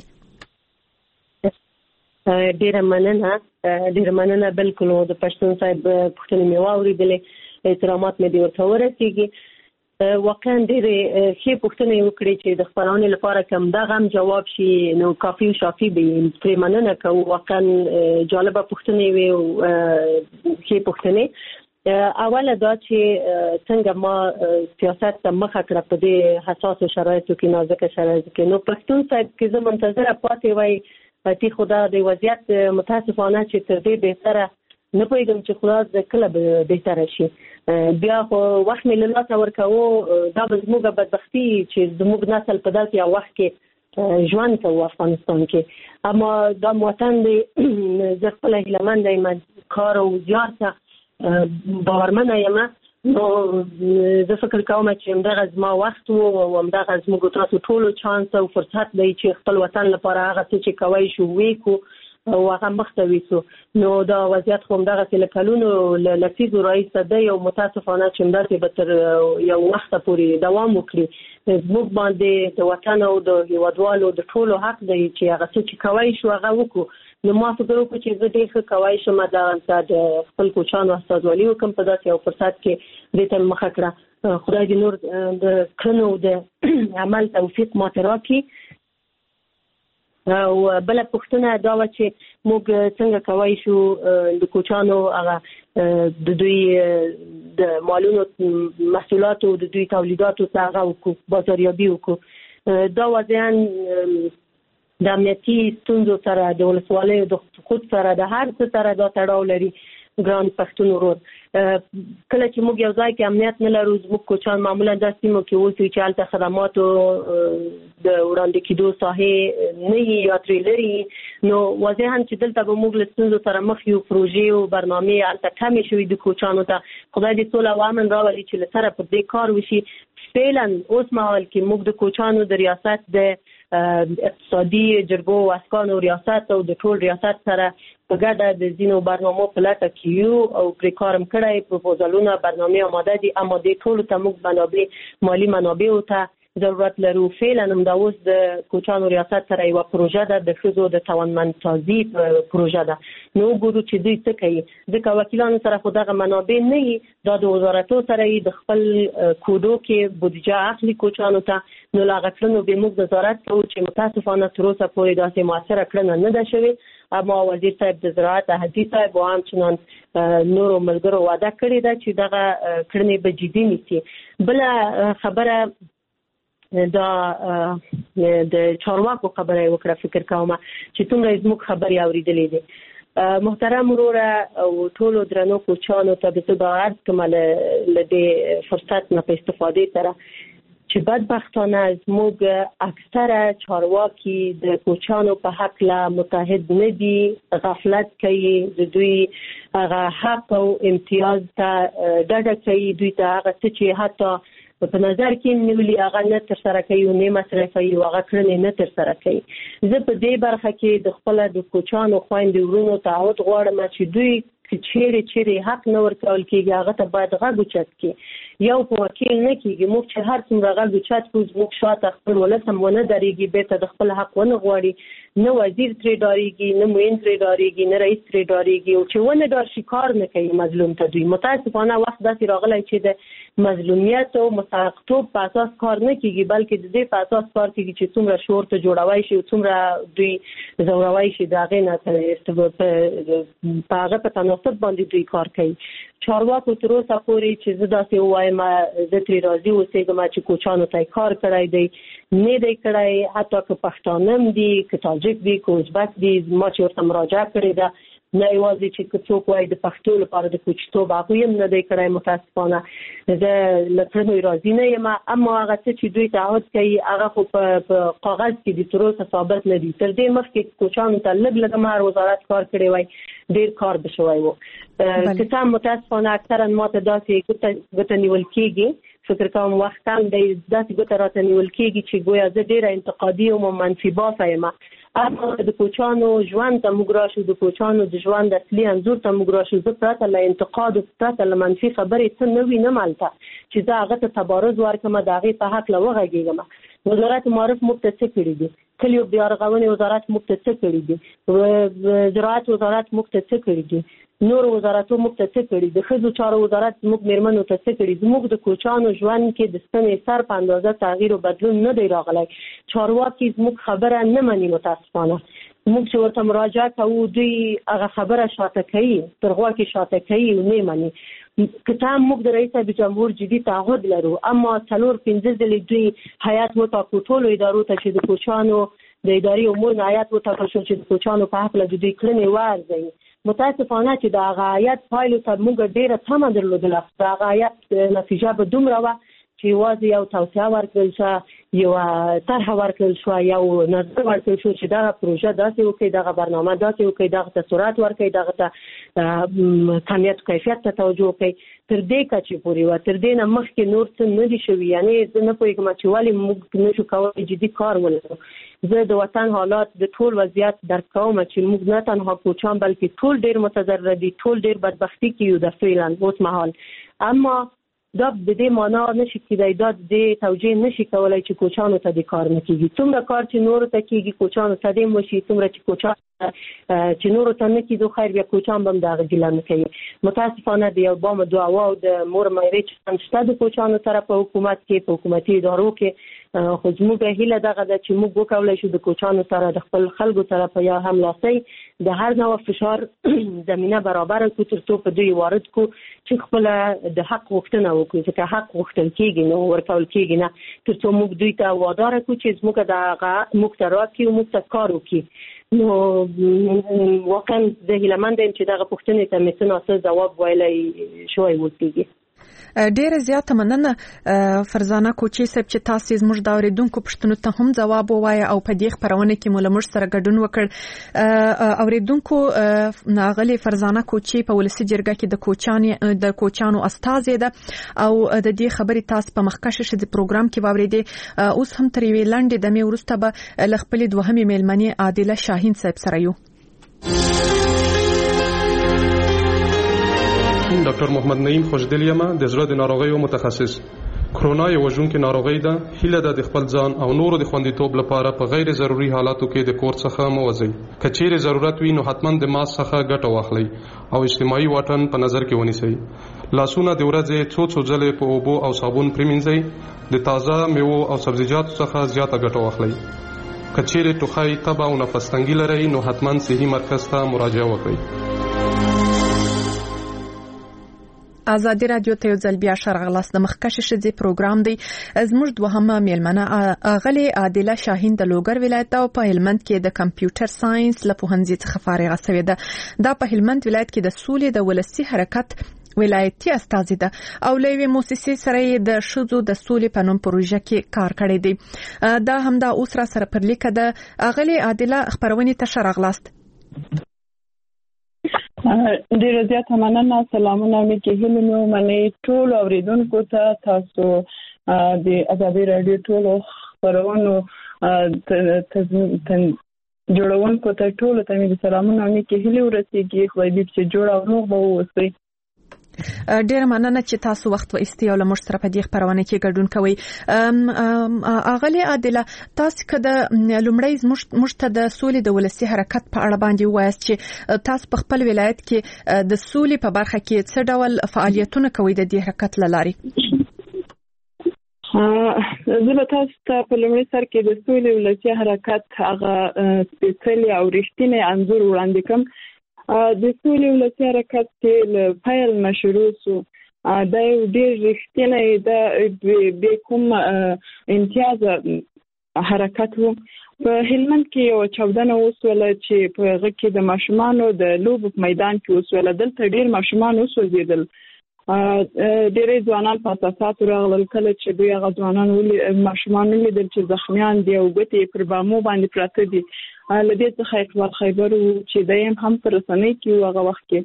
ډیره مننه بالکل د پښتون صاحب پښتنې مې واوریدلې. احترامات مې ورته ورسیږي. واقعا ډېرې ښې پوښتنې وکړې چې د خپرونې لپاره کوم دغه هم جواب شي نو کافي او شافي به پرې مننه کوو. واقعا جالبه پوښتنې وې او ښې پوښتنې. اوله دا چې څنګه ما سیاست ته مخه کړه په دې حساسو شرایطو کې نازکه شرایطو کې نو پښتون صاحب کې زه منتظره پاتې وای پاتې خدا د وضعیت متاسفانه چې تر دې بهتره نه پوهېږم چې خدا د کله بهتره شي. بیا خو وخت مې له لاسه ورکوو دا به زموږ بدبختي چې زموږ نسل په داسې یو وخت کې ژوند کوو افغانستان کې. اما دا وطن دی زه خپله هیلهمنده یم کار او زیار ته باورمنه یم. نو زه فکر کوم چې همدغه زما وخت و او همدغه زموږ تاسو ټولو چانس او فرصت دی چې خپل وطن لپاره هغه څه چې کوی شو وکړو او هغه مخته ویسو. نو دا وضعیت خو همدغسې له کلونو له لسیزو راهیسې دی او متاسفانه چې همداسې به تر یو وخته پورې دوام وکړي. زموږ باندې د وطن او د هېوادوالو د ټولو حق دی چې هغه څه چې کوی شو هغه وکړو. نو ما فکر وکړو چې زه ډېر ښه کوی شم د خپل کوچانو استازولي وکړم په داسې یو فرصت کې دې ته مخه کړه. خدای دې نور د کړنو د عمل توفیق ماته راکړي. او بله پوښتنه دا وه چې موږ څنګه کوی شو د کوچانو هغه د دوی د مالونو محصولاتو د دوی تولیداتو ته هغه وکړو بازاریابي وکړو. دا واضحاً د امنیتي ستونزو سره د ولسوالیو د خود سره د هر څه سره دا تړاو لري. ګران پښتون ورور کله چې موږ یو ځای کې امنیت نه لرو زموږ کوچان معمولا د سیمو کې اوسي چې هلته خدماتو د وړاندې کېدو ساحې نه وي یا ترې لري. نو واضحاً چې دلته به موږ له ستونزو سره مخ یو. پروژې او برنامې هلته کمې شوي د کوچانو ته. خدای دې سوله او امن راولي چې له سره پر دې کار وشي. فعلا اوس مهال کې موږ د کوچانو د ریاست د اقتصادي جرګو او اسکانو ریاست او د ټول ریاست سره په ګډه د ځینو برنامو په لټه کې یو او پرې کار هم کړی، پروپوزالونه برنامې آماده دي، اما د ټولو ته موږ مالي منابعو ته ضرورت لرو. فعلا هم دا اوس د کوچانو ریاست سره یو پروژه ده، د ښځو د توانمندسازي پروژه ده. نو ګورو چې دوی څه کوي، ځکه وکیلانو سره خو دغه منابع نه وي، دا د وزارتو سره د خپل کودو کې بودیجه اخلي کوچانو ته. نو لا غفلنو به موږ نظارت کوو چې متاسفانه تر اوسه پورې داسې موثره کړنه نه ده شوې، اما وزیر صاحب د زراعت حدیث صاحب او همچنان نورو ملګرو وعده کړې ده چې دغه کړنې به جدي نیسي. بل خبره دا د چارواکو خبره وکړه، فکر کوم چې څومره زموږ خبرې اوریدلې دي. محترم وروره او ټولو درنو کوچانو ته به زه عرض کوم له دې فرصت نه په استفاده سره چې بدبختانه زموږ اکثره چارواکي د کوچانو په حق لا متحد نه دي، غفلت کوي، د دوی هغه حق او امتیاز ته ډډه کوي، دوی ته هغه څه چې حتی په نظر کې نیولي هغه نه تر سره کوي او نه مصرفوي او هغه کړنې نه تر سره کوي. زه په دې برخه کې د خپل د کوچانو خويندو ورونو تعهد غواړم چې دوی چیرې حق نه ورکول کېږي هغه ته باید غږ اوچت کړي، یو په وکیل نه کېږي. موږ چې هر څومره غږ اوچت کړو زموږ شاته خپل ولس هم ونه درېږي، بیرته د خپل حق ونه غواړي، نه وزیر ترې ډارېږي، نه معین ترې ډارېږي، نه رئیس ترې ډارېږي، او چې ونه ډار شي کار نه کوي مظلوم ته. دوی متاسفانه وخت داسې راغلی چې د مظلومیت او مستحقتوب په اساس کار نه کېږي، بلکې د دې په اساس کار کېږي چې څومره شور ته جوړوي شي او څومره دوی زوروي شي د هغې نه په هغه په تناسب باندې دوی کار کوي. چارواکو تر اوسه پورې چې زه داسې ووایم زه ترې راضي اوسېږم چې کوچانو ته کار کړی دی، نه دی کړی، حتی که پښتانه هم دي، که تاجک دي، که ازبک دي. ما چې ورته مراجعه کړې ده، نه یوازې چې څوک وایي د پښتو لپاره د کوچتوب هغوی هم نه دی کړی. متاسفانه زه له کړنو راضي نه یم، اما هغه څه چې دوی تعهد کوي هغه خو په کاغذ کې د تر اوسه ثابت نه دي. تر دې مخکې کوچانو ته لږ مهر وزارت کار کړی وای، ډیر کار به شوی و. که متاسفانه اکثرا ماته داسې ګوته نیول کېږي، فکر کوم وخت هم داسې ګوته راته نیول کېږي چې ګویا زه ډیره انتقادي او منفي بافه یم. اما د کوچانو ژوند ته موږ راشو، د کوچانو د ژوند اصلي انځور ته موږ راشو، زه پرته له انتقاد او پرته له منفي خبرې څه نه وینم هلته چې زه هغه ته تبارز ورکړم، د هغې په حق له وغږېږم. وزارت معارف موږ ته څه کړي دي؟ کلیو بیا رغونې وزارت موږ ته څه کړي دي؟ زراعت وزارت موږ ته څه کړي دي؟ نور وزارتو موږ ته څه کړي؟ د ښځو چارو وزارت موږ میرمنو ته څه کړي؟ زموږ د کوچانو ژوند کې د ستنې سر په اندازه تغییر او بدلون نه دی راغلی. چارواکي زموږ خبره نه مني. متاسفانه موږ چې ورته مراجعه کوو دوی هغه خبره شاته کوي، تر غوږ شاته کوي او نه مني. که هم موږ د رئیس جمهور جدي تعهد لرو، اما 4-5 ځلې دوی هیات وټاکو ټولو ادارو ته چې د کوچانو د اداري امور هیات وټاکل شو چې د کوچانو په حق له دوی کړنې وارزوي. متاسفانه چې د هغه هیات پایلو ته موږ ډیره تمه درلودله، د هغه هیات نتیجه به دومره وه چې یوازې یو توصیه ورکړل شوه، یوه طرحه ورکړل شوه، یو نظر ورکړل شو چې دغه پروژه داسې وکړئ، دغه برنامه داسې وکړئ، دغه ته سرعت ورکړئ، دغه ته کمیت او کیفیت ته توجه وکړئ. تر دې کچې پورې وه، تر دې نه مخکې نور څه نه دي شوي. یعنې زه نه پوهېږم چې ولې موږ نشو کولی جدي کار ولرو. زه د وطن حالات د ټول وضعیت درک کوم چې موږ نه تنها کوچان بلکې ټول ډېر متضرر دي، ټول ډېر بدبختي کې یو د فعلا اوس مهال. اما دا د دې معنا نشي کېدای، دا د دې توجیه نشي کولای چې کوچانو ته د کار نه کېږي. څومره کار چې نورو ته کېږي کوچانو ته دې وشي، څومره چې کوچان چې نورو ته نه کېدو خیر بیا کوچان به هم د هغه ګیله نه کوي. متاسفانه د یو بام دعوا او د مور میرې چې شته د کوچانو سره په حکومت کې، په حکومتي ادارو کې، خو زموږ هیله دغه ده چې موږ وکولی شو د کوچانو سره د خپل خلکو سره په یا هملاسۍ د هر ډول فشار زمینه برابره کړو تر څو په دوی وارد کړو چې خپله د حق غوښتنه وکړو، ځکه حق غوښتل کېږي نو ورکول کېږي نه، تر څو موږ دوی ته واداره کړو چې زموږ د هغه موږ ته راکړي او موږ ته کار وکړي. نو واقعا زه هیله مند یم چې دغه پوښتنې ته مې څه ناڅه ځواب ویلی شوی وکړي. ډیره زیاته مننه فرزانه کوچی صاحب چې تاسو زموږ د اوریدونکو پوښتنو ته هم ځواب ووایي او په دې خبرونه کې مو له موږ سره ګډون وکړ. اوریدونکو ناغلی فرزانه کوچی په ولسی جرګه کې د کوچانو استازې ده او د دې خبرې تاسو په مخکشه شې پروګرام کې واوریدې. اوس هم تر وی لاندې د مې ورسته به لخپل دوهمې میلمنې عادله شاهین صاحب سره یو. ډاکټر محمد نعیم خوشدلیمه د زړه د ناروغیو متخصص. کرونا یو وژونکې ناروغي ده. هیله ده د خپل ځان او نورو د خوندیتوب لپاره په غیر ضروري حالاتو کې د کور څخه مه وځئ. که چیرې ضرورت وي نو حتما د ماسک څخه ګټه واخلئ او اجتماعي واټن په نظر کې ونیسئ. لاسونه د ورځې څو ځلې په اوبو او صابون پریمنځئ. د تازه میوو او سبزیجاتو څخه زیاته ګټه واخلئ. که چیرې ټوخی، تبه او نفس تنګي لرئ نو حتما صحي مرکز ته مراجعه وکړئ. ازادي رادیو ته یو ځل بیا شرغلاس د مخکشه شذې پروګرام دی. زموږ دوهمه میلمنه اغلی عادله شاهین د لوګر ولایت او په هلمند کې د کمپیوټر ساينس له پوهنځي څخه فارغه شوې ده. دا په هلمند ولایت کې د سولې د ولسی حرکت ولایتي استازي ده او لوی موسسې سره د شذو د سولې په نوم پروژه کې کار کړی دی. دا هم د اوس را سره پر لیکه ده. اغلی عادله خبرونه ته شرغلاس. ډیر زیات مننه. سلامونه مې کې هلمو منې ټول اوریدونکو ته، تاسو د ازادي رادیو ټول خبرونو جوړونکو ته ټول ته مې سلامونه مې کې هلمو رسیږي. خو دې چې جوړ او روغ به اوسئ. ډیر مننه چې تاسو وخت و استیاله مشر سره په دې خبرونه کې ګډون کوئ. اغلی عادله، تاسو کده لومړی مشته د سولې د ولسی حرکت په اړه باندې وایي چې تاسو په خپل ولایت کې د سولې په برخه کې څه ډول فعالیتونه کوي د دې حرکت لاري؟ زه به تاسو ته په لومړي سر کې د سولې ولسی حرکت هغه سپیڅلي او رښتینی انځور وړاندې کوم. د سولې ولسی حرکت چې پیل نشروع سو دا یو ډېر رښتینی د کوم امتیاز حرکت وو. په هلمند کې یو چاودنه وسوله چې په هغه کې د ماشومانو د لوبو په میدان کې وسوله. دلته ډېر ماشومان وسوځېدل. ډېرې ځوانان په اساساتو راغلل. کله چې دوی هغه ځوانان ماشومان ولیدل چې زخمیان دي او ګوتې پر بامو باندې پراته دي، له دې څخه اقبال خیبر چې دایم هم پر رسنۍ کې هغه وخت کې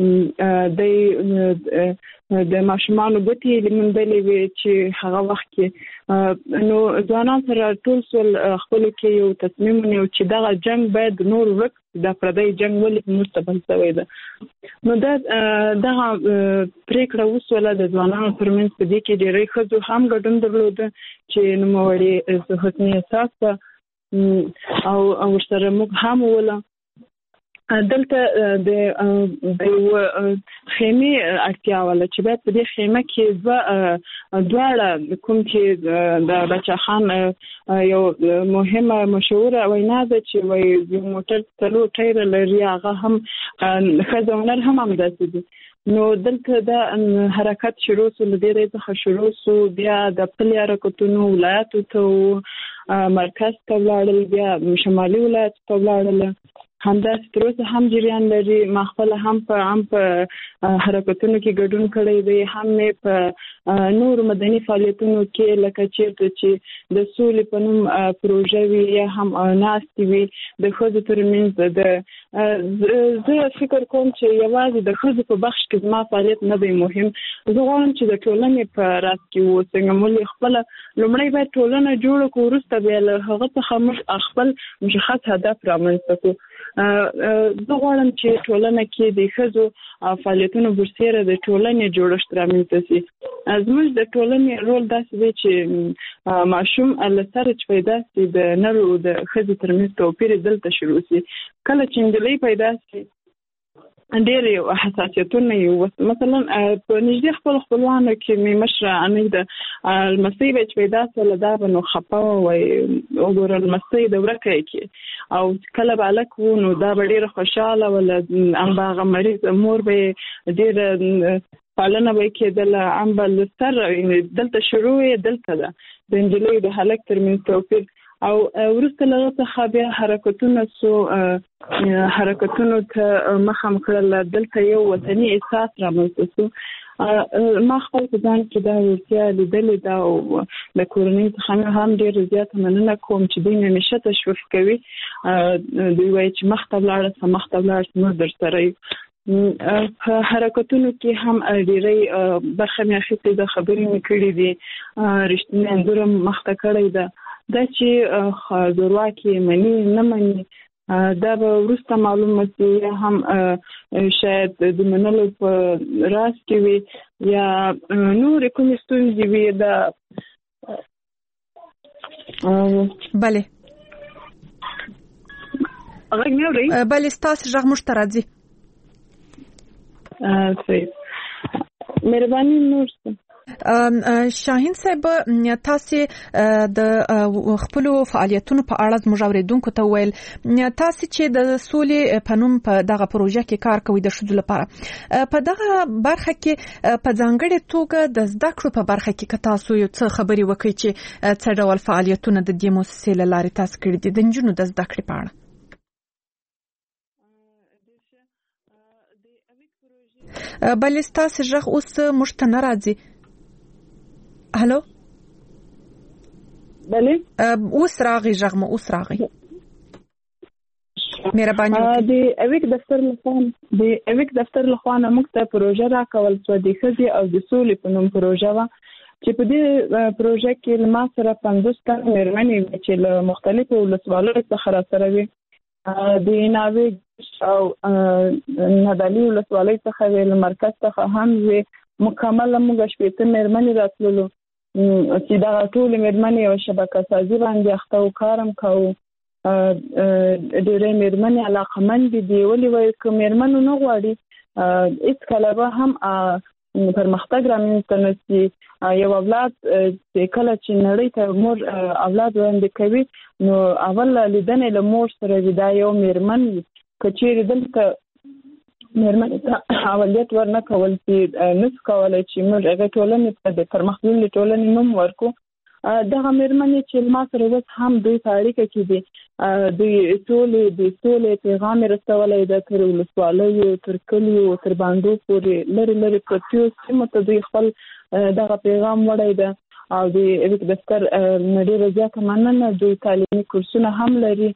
د ماشومانو ګوتې لمندلې وي چې هغه وخت کې نو ځوانان سره ټول سول خپل کې یو تصمیم نیو چې دغه جنگ باید نور ورک د پردی جنگ ولې مستقبل شوی ده. نو دغه پریکړه وسوله د ځوانانو ترمنځ په دې کې ډېرې ښځو هم ګډون درلود چې نوموړي حسني احساس او ورسره موږ هم وله. دلته د خیمه اړتیا ولا چې باید په دې خیمه کې دواړه کوم چې د بچا خان یو مهمه مشهوره وینا ده چې وایي موټر تلو ټایر لري هغه هم خزونر هم داسې دي. نو دلته د حرکت شروع سو لدې څخه شروع سو بیا د خپل حرکتونو ولایتو ته مرکز ته ولاړل، بیا شمالي ولایت ته ولاړل. همداسې تر اوسه هم جریان لري. ما خپل هم په حرکتونو کې ګډون کړی دی، هم په نور مدني فعالیتونو کې لکه چیرته چې د سولې په نوم پروژه وي یا هم ناستې وي د ښځو ترمنځ. زه فکر کوم چې یوازې د ښځو په بخش کې زما فعالیت نه دی مهم. زه غواړم چې د ټولنې په راس کې اوسم. موږ خپل لومړی باید ټولنه جوړ کړو، وروسته بیا له هغه څخه موږ خپل مشخص هدف رامنځته کړو. زه غواړم چې ټولنه کې د ښځو فعالیتونو برسېره د ټولنې جوړښت رامنځته شي. زموږ د ټولنې رول داسې دی چې ماشوم له سره چې پیدا شي د نر او د ښځې ترمنځ توپیر دلته شروع شي. کله چې نجلۍ پیدا شي ډېر حساسیتونه یو مثلا په نږدې خپلوانو کې مې مشره انې د لمسۍ به چې پیدا شوله دا به نو خفه وایي وګوره لمسۍ د ورکه کې، او کله به هلک و نو دا به ډېره خوشحاله وله. ام به هغه مریض مور به ډېره پالنه به یې کېدله. ام به له سر دلته شروع یې دلته ده د نجلۍ د هلک ترمنځ توپیر. او ورسته له څخه بیا حرکتونو ته مخام کړل. دلته یو وطني احساس رامنځته شو. ما خپل ځان کې دا ورتیا لیدلې ده او د کورنۍ څخه هم ډېر زیات مننه کوم چې دوی همیشه تشویق کوي. دوی وایي چې مخته ولاړ موږ درسره یو. په حرکتونو کې هم ډېرې برخه مې اخیستې ده، خبرې مې کړې دي، رښتینی انځور مخته کړی ده. دا چې زورواکي مني نه مني دا به وروسته معلومه شي، یا هم شاید د منلو په راز کې وي یا نورې کومې ستونزې وي. دا بله غږ مې اورئ؟ بله ستاسې غږ موږ ته راځي. صحیح، مهرباني نور څه. شاهین صاحب، تاسو د خپل فعالیتونو په اړه زموږ اوریدونکو ته ویل تاسو چې د سولې په نوم په دغه پروژه کې کار کوي د ښځو لپاره. په دغه برخه کې په ځانګړې توګه د زده کړو په برخه کې که تاسو یو څه خبرې وکړئ چې څه ډول فعالیتونه د دې مؤسسې له لارې تاسو کړي دي د نجونو د زده کړې په اړه. بلې ستاسو غږ اوس موږ ته نه راځي. هلو بله اوس راغی غږ مو اوس راغی. مهرباني د اویک دفتر لخوا موږ ته پروژه راکول شوه د ښځې او د سولې په نوم پروژه وه چې په دې پروژه کې له ما سره 50 تن مېرمنې وې چې له مختلفو ولسوالیو څخه راسره وې. د ناوې او نادعلي ولسوالۍ څخه وې، له مرکز څخه هم وې. مکمله موږ 15 مېرمنې راتللو چې دغه ټولې مېرمنې یوه شبکه سازي باندې اخته و، کار هم کوو. ډېرې مېرمنې علاقمندې دي. ولې وایي که مېرمنو نه غواړي هېڅکله به هم پرمختګ رامنځته نه شي. یو اولاد چې کله چې نړۍ ته مور اولاد وړاندې کوي نو اول لیدنې له مور سره وي. دا یو مېرمن که چېرې دلته مېرمنې ته اولیت ورنه کول چې نس کولی چې موږ هغې ټولنې ته د پرمختللې ټولنې نوم ورکړو. دغه مېرمنې چې ما سره اوس هم دوی په اړیکه کې دي، دوی د سولې پیغام یې رسولی ده تر ولسوالیو، تر کلیو، تر بانډو پورې لرې پرتیو سیمو ته دوی خپل دغه پیغام وړی ده. او د اویک دفتر ډېره زیاته مننه. دوی تعلیمي کورسونه هم لري